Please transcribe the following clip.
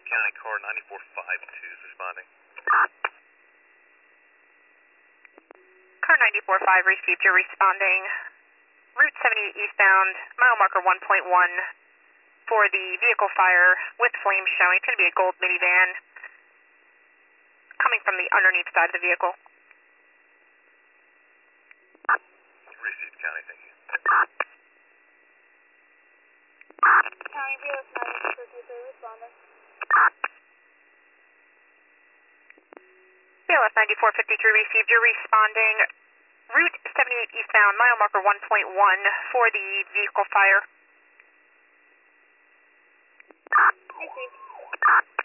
County Car 9452 is responding. Car 94.5 received. You're responding. Route 78 eastbound, mile marker 1.1 for the vehicle fire with flames showing. It's going to be a gold minivan coming from the underneath side of the vehicle. Received, County, thank you. County BS 9453 responding. BLS 9453 received. You're responding. Route 78 eastbound, mile marker 1.1 for the vehicle fire. Received.